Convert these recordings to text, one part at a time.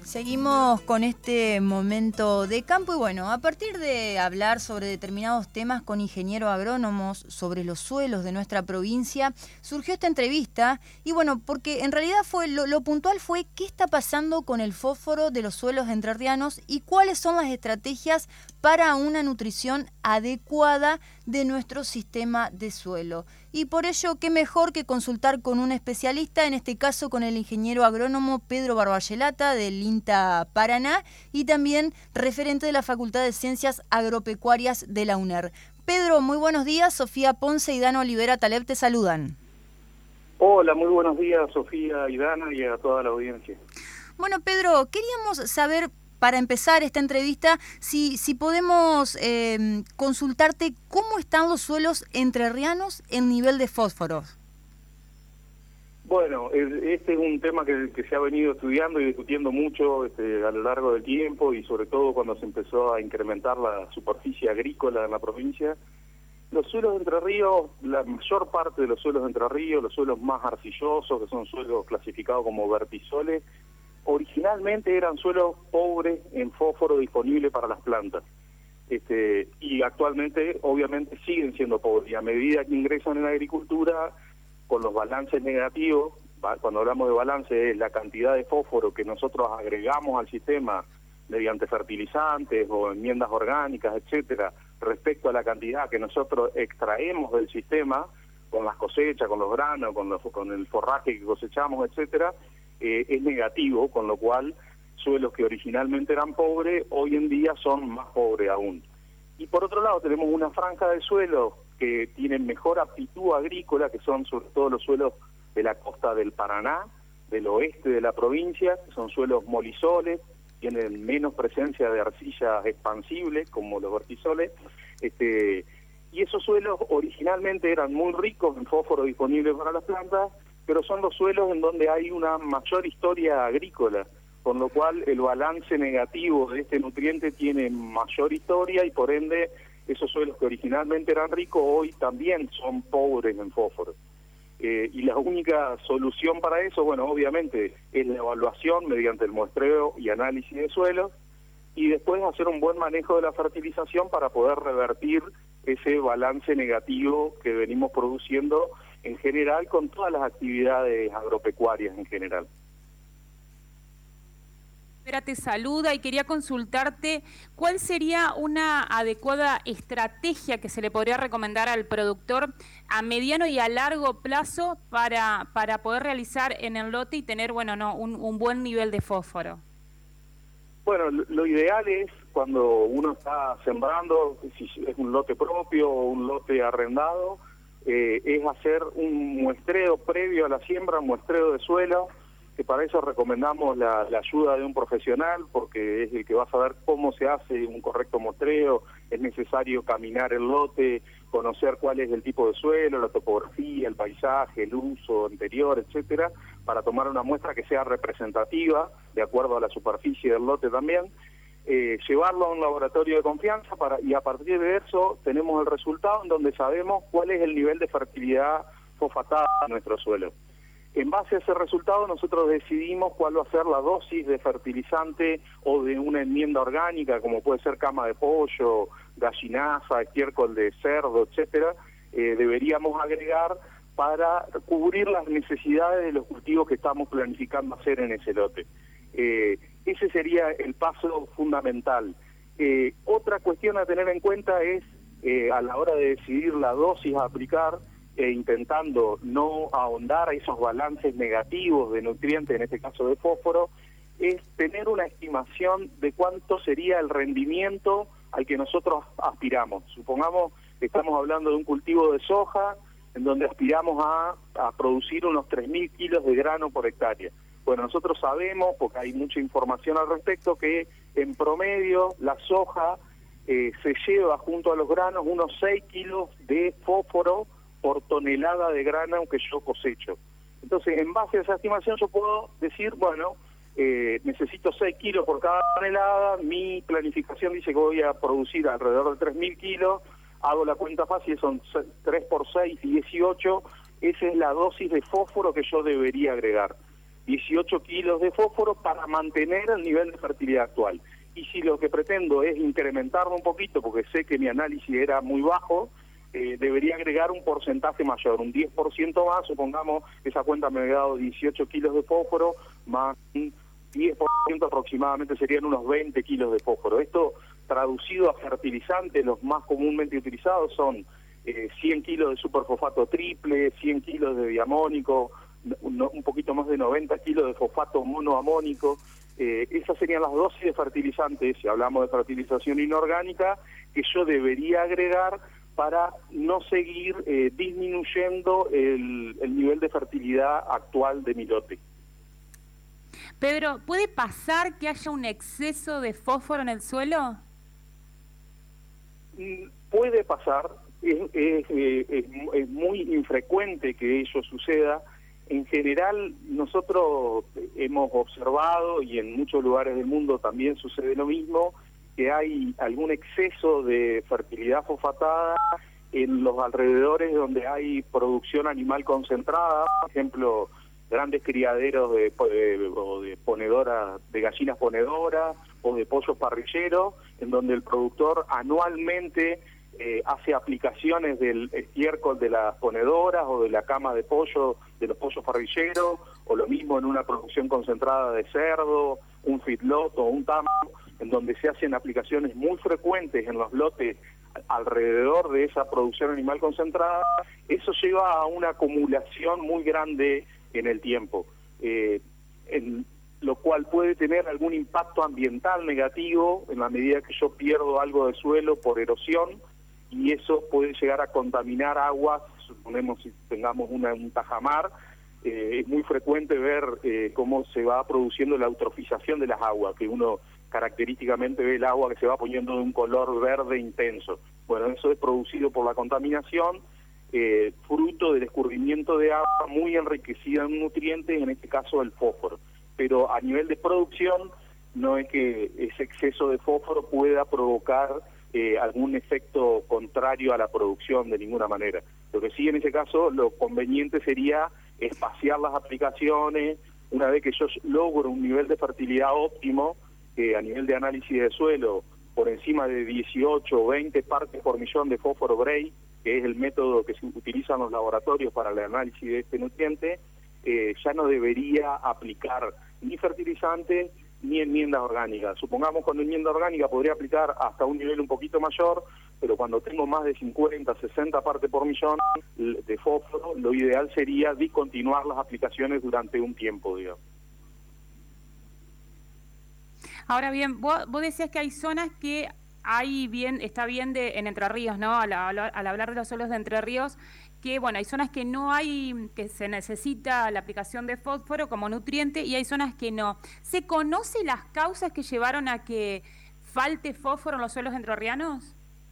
Seguimos con este momento de campo y bueno, a partir de hablar sobre determinados temas con ingenieros agrónomos sobre los suelos de nuestra provincia, surgió esta entrevista y bueno, porque en realidad fue lo puntual fue qué está pasando con el fósforo de los suelos entrerrianos y cuáles son las estrategias para una nutrición adecuada de nuestro sistema de suelo. Y por ello, qué mejor que consultar con un especialista, en este caso con el ingeniero agrónomo Pedro Barbayelata del INTA Paraná y también referente de la Facultad de Ciencias Agropecuarias de la UNER. Pedro, muy buenos días. Sofía Ponce y Dana Olivera Taleb te saludan. Hola, muy buenos días, Sofía y Dana, y a toda la audiencia. Bueno, Pedro, queríamos saber, para empezar esta entrevista, si podemos consultarte cómo están los suelos entrerrianos en nivel de fósforos. Bueno, este es un tema que se ha venido estudiando y discutiendo mucho a lo largo del tiempo y sobre todo cuando se empezó a incrementar la superficie agrícola en la provincia. Los suelos de Entre Ríos, la mayor parte de los suelos de Entre Ríos, los suelos más arcillosos, que son suelos clasificados como vertisoles, originalmente eran suelos pobres en fósforo disponible para las plantas. Y actualmente, obviamente, siguen siendo pobres. Y a medida que ingresan en la agricultura, con los balances negativos, cuando hablamos de balance es la cantidad de fósforo que nosotros agregamos al sistema mediante fertilizantes o enmiendas orgánicas, etcétera, respecto a la cantidad que nosotros extraemos del sistema, con las cosechas, con los granos, con el forraje que cosechamos, etcétera, es negativo, con lo cual suelos que originalmente eran pobres, hoy en día son más pobres aún. Y por otro lado tenemos una franja de suelos que tienen mejor aptitud agrícola, que son sobre todo los suelos de la costa del Paraná, del oeste de la provincia, que son suelos molisoles, tienen menos presencia de arcillas expansibles, como los vertisoles, y esos suelos originalmente eran muy ricos en fósforo disponible para las plantas, pero son los suelos en donde hay una mayor historia agrícola, con lo cual el balance negativo de este nutriente tiene mayor historia y por ende esos suelos que originalmente eran ricos hoy también son pobres en fósforo. Y la única solución para eso, bueno, obviamente, es la evaluación mediante el muestreo y análisis de suelos y después hacer un buen manejo de la fertilización para poder revertir ese balance negativo que venimos produciendo en general con todas las actividades agropecuarias en general. Te saluda y quería consultarte cuál sería una adecuada estrategia que se le podría recomendar al productor a mediano y a largo plazo para poder realizar en el lote y tener un buen nivel de fósforo. Bueno, lo ideal es cuando uno está sembrando, si es un lote propio o un lote arrendado, es hacer un muestreo previo a la siembra, un muestreo de suelo, que para eso recomendamos la ayuda de un profesional, porque es el que va a saber cómo se hace un correcto muestreo, es necesario caminar el lote, conocer cuál es el tipo de suelo, la topografía, el paisaje, el uso anterior, etcétera, para tomar una muestra que sea representativa, de acuerdo a la superficie del lote también, llevarlo a un laboratorio de confianza y a partir de eso tenemos el resultado en donde sabemos cuál es el nivel de fertilidad fosfatada de nuestro suelo. En base a ese resultado nosotros decidimos cuál va a ser la dosis de fertilizante o de una enmienda orgánica, como puede ser cama de pollo, gallinaza, estiércol de cerdo, etcétera, deberíamos agregar para cubrir las necesidades de los cultivos que estamos planificando hacer en ese lote. Ese sería el paso fundamental. Otra cuestión a tener en cuenta es, a la hora de decidir la dosis a aplicar, intentando no ahondar a esos balances negativos de nutrientes, en este caso de fósforo, es tener una estimación de cuánto sería el rendimiento al que nosotros aspiramos. Supongamos que estamos hablando de un cultivo de soja, en donde aspiramos a producir unos 3.000 kilos de grano por hectárea. Bueno, nosotros sabemos, porque hay mucha información al respecto, que en promedio la soja se lleva junto a los granos unos 6 kilos de fósforo por tonelada de grano que yo cosecho. Entonces, en base a esa estimación yo puedo decir, bueno, necesito 6 kilos por cada tonelada, mi planificación dice que voy a producir alrededor de 3.000 kilos, hago la cuenta fácil, son 3 por 6, 18, esa es la dosis de fósforo que yo debería agregar. 18 kilos de fósforo para mantener el nivel de fertilidad actual. Y si lo que pretendo es incrementarlo un poquito, porque sé que mi análisis era muy bajo, debería agregar un porcentaje mayor, un 10% más, supongamos, esa cuenta me había dado 18 kilos de fósforo, más un 10% aproximadamente serían unos 20 kilos de fósforo. Esto traducido a fertilizantes, los más comúnmente utilizados son 100 kilos de superfosfato triple, 100 kilos de diamónico, un poquito más de 90 kilos de fosfato monoamónico. Esas serían las dosis de fertilizantes, si hablamos de fertilización inorgánica, que yo debería agregar para no seguir disminuyendo el nivel de fertilidad actual de mi lote. Pedro, ¿puede pasar que haya un exceso de fósforo en el suelo? Puede pasar, es muy infrecuente que ello suceda. En general, nosotros hemos observado, y en muchos lugares del mundo también sucede lo mismo, que hay algún exceso de fertilidad fosfatada en los alrededores donde hay producción animal concentrada, por ejemplo, grandes criaderos de ponedoras, de gallinas ponedoras o de pollos parrilleros, en donde el productor anualmente hace aplicaciones del estiércol de las ponedoras o de la cama de pollo de los pollos parrilleros, o lo mismo en una producción concentrada de cerdo, un feedlot o un tambo, en donde se hacen aplicaciones muy frecuentes en los lotes alrededor de esa producción animal concentrada. Eso lleva a una acumulación muy grande en el tiempo, lo cual puede tener algún impacto ambiental negativo en la medida que yo pierdo algo de suelo por erosión, y eso puede llegar a contaminar aguas. Suponemos si tengamos un tajamar, es muy frecuente ver cómo se va produciendo la eutrofización de las aguas, que uno característicamente ve el agua que se va poniendo de un color verde intenso. Bueno, eso es producido por la contaminación, fruto del escurrimiento de agua muy enriquecida en nutrientes, en este caso el fósforo. Pero a nivel de producción, no es que ese exceso de fósforo pueda provocar algún efecto contrario a la producción de ninguna manera. Lo que sí, en ese caso, lo conveniente sería espaciar las aplicaciones. Una vez que yo logro un nivel de fertilidad óptimo, a nivel de análisis de suelo, por encima de 18 o 20 partes por millón de fósforo Bray, que es el método que se utiliza en los laboratorios para el análisis de este nutriente, ya no debería aplicar ni fertilizantes ni enmiendas orgánicas. Supongamos con enmienda orgánica podría aplicar hasta un nivel un poquito mayor, pero cuando tengo más de 50, 60 partes por millón de fósforo, lo ideal sería discontinuar las aplicaciones durante un tiempo, digamos. Ahora bien, vos decías que hay zonas que está bien en Entre Ríos, ¿no? Al hablar de los suelos de Entre Ríos, que bueno, hay zonas que no hay, que se necesita la aplicación de fósforo como nutriente, y hay zonas que no. ¿Se conocen las causas que llevaron a que falte fósforo en los suelos entrerrianos?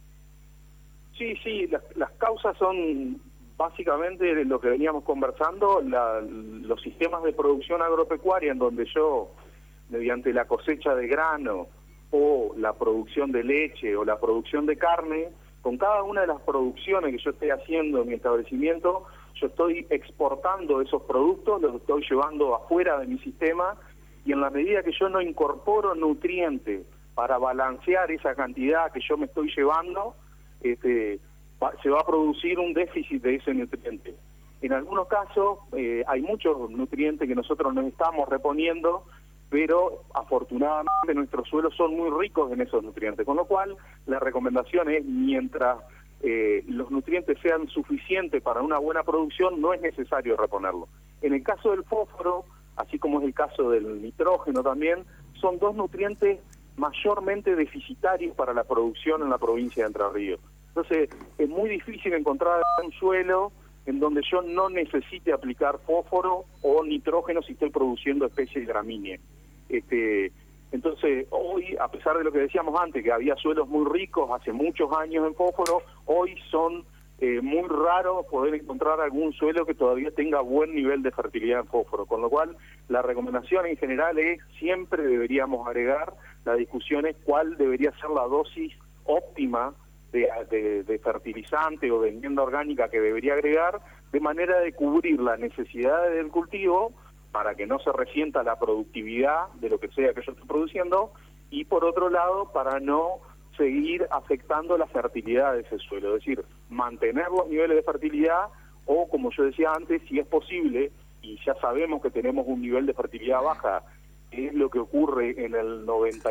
Sí, las causas son básicamente lo que veníamos conversando, los sistemas de producción agropecuaria, en donde yo, mediante la cosecha de grano o la producción de leche o la producción de carne, con cada una de las producciones que yo esté haciendo en mi establecimiento, yo estoy exportando esos productos, los estoy llevando afuera de mi sistema, y en la medida que yo no incorporo nutrientes para balancear esa cantidad que yo me estoy llevando, se va a producir un déficit de ese nutriente. En algunos casos hay muchos nutrientes que nosotros nos estamos reponiendo, pero afortunadamente nuestros suelos son muy ricos en esos nutrientes, con lo cual la recomendación es, mientras los nutrientes sean suficientes para una buena producción, no es necesario reponerlo. En el caso del fósforo, así como es el caso del nitrógeno también, son dos nutrientes mayormente deficitarios para la producción en la provincia de Entre Ríos. Entonces, es muy difícil encontrar un suelo en donde yo no necesite aplicar fósforo o nitrógeno si estoy produciendo especies gramíneas. Entonces, hoy, a pesar de lo que decíamos antes, que había suelos muy ricos hace muchos años en fósforo, hoy son muy raros poder encontrar algún suelo que todavía tenga buen nivel de fertilidad en fósforo, con lo cual la recomendación en general es, siempre deberíamos agregar, la discusión es cuál debería ser la dosis óptima de fertilizante o de enmienda orgánica que debería agregar, de manera de cubrir las necesidades del cultivo, para que no se resienta la productividad de lo que sea que yo esté produciendo, y por otro lado, para no seguir afectando la fertilidad de ese suelo, es decir, mantener los niveles de fertilidad o, como yo decía antes, si es posible, y ya sabemos que tenemos un nivel de fertilidad baja, que es lo que ocurre en el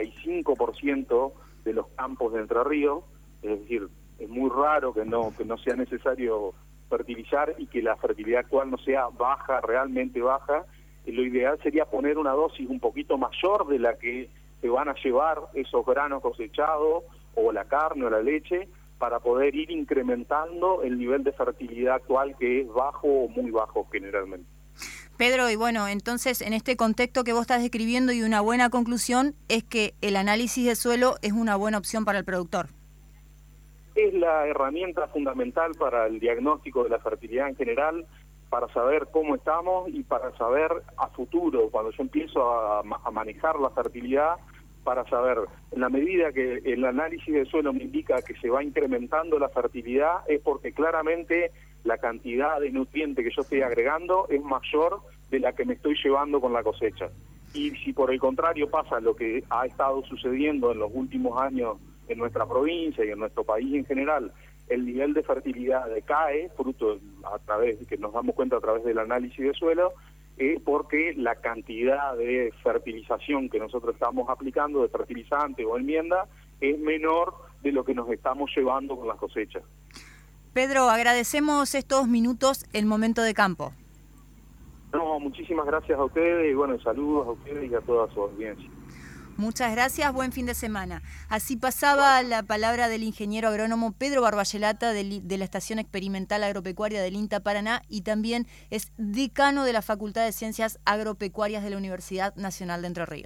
95% de los campos de Entre Ríos, es decir, es muy raro que no sea necesario fertilizar y que la fertilidad actual no sea baja, realmente baja. Lo ideal sería poner una dosis un poquito mayor de la que se van a llevar esos granos cosechados, o la carne o la leche, para poder ir incrementando el nivel de fertilidad actual, que es bajo o muy bajo generalmente. Pedro, y bueno, entonces en este contexto que vos estás describiendo, y una buena conclusión es que el análisis de suelo es una buena opción para el productor. Es la herramienta fundamental para el diagnóstico de la fertilidad en general, para saber cómo estamos y para saber a futuro, cuando yo empiezo a manejar la fertilidad, para saber, en la medida que el análisis de suelo me indica que se va incrementando la fertilidad, es porque claramente la cantidad de nutrientes que yo estoy agregando es mayor de la que me estoy llevando con la cosecha. Y si por el contrario pasa lo que ha estado sucediendo en los últimos años en nuestra provincia y en nuestro país en general, el nivel de fertilidad decae, fruto a través que nos damos cuenta a través del análisis de suelo, es porque la cantidad de fertilización que nosotros estamos aplicando, de fertilizante o enmienda, es menor de lo que nos estamos llevando con las cosechas. Pedro, agradecemos estos minutos, el momento de campo. No, muchísimas gracias a ustedes y bueno, saludos a ustedes y a toda su audiencia. Muchas gracias, buen fin de semana. Así pasaba la palabra del ingeniero agrónomo Pedro Barbayelata de la Estación Experimental Agropecuaria del INTA Paraná, y también es decano de la Facultad de Ciencias Agropecuarias de la Universidad Nacional de Entre Ríos.